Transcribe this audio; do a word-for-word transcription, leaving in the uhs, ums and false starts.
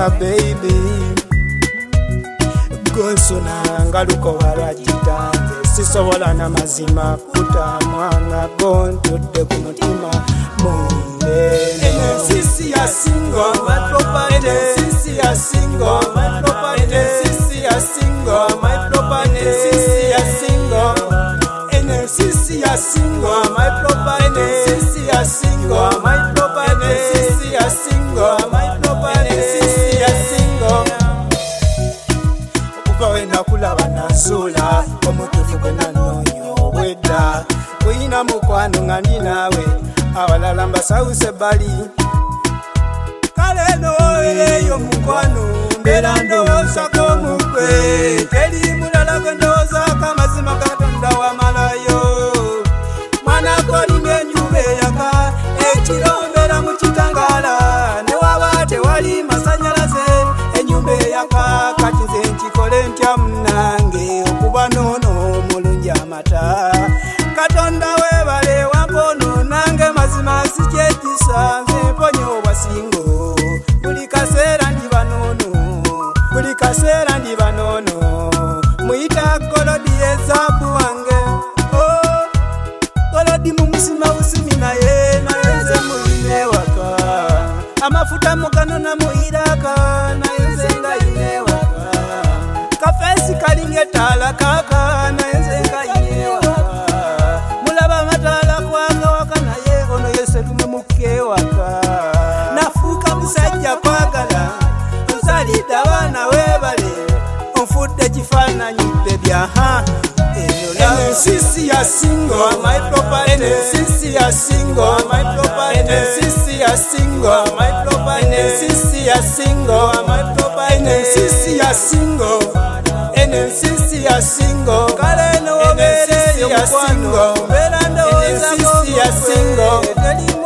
nsonga baby gonsona ngaluko balwajitanze sisobola na mazima kutamwana gontudde ku mutima munde sisi ya single my property sisi ya single my property sisi ya single my property sisi ya single ene sisi ya single my property sisi ya single my property sisi ya single my property sisi ya single okuva wenda kulaba nasula omutufu gwena nonyo wedda kuyina mukwano nga ndi naawe abalala mbasawuse bali kale nowereyo mukwano mbeera ndowoozako mukwe teri mulala gwe ndowoozako amazima Katonda wamalayo mwanako olina enjuba eyaka ekiro mbeera mu kitangaala ne waba tewali masanyalaze ennyumba eyaka kati nze nkikole ntya munnange okuba noono omulungi amata Katonda weebale wampono nange mazima sikyekisa nze mponye obwasingo buli kaseera ndiba noono buli kaseera ndiba noono muyita golodi ezaabu wange oh, golodi mumusima busimi naye naye nze muyine waka amafuta mugano namuyiraka naye nze ngayine waka kafeesi kalinga etaala kaka naye nze ngayine waka mulaba amataala kwanga waka naye ono yeselume muke waka nafuuka musajja kwagala nsalidde abaana weebale onfudde kifaananyi bebyaha eno sisi ya single my property eno sisi ya single my property eno sisi ya single my property eno sisi ya single my property eno sisi ya single eno sisi ya single kale no eno sisi ya single mbeera ndowooza ko sisi ya single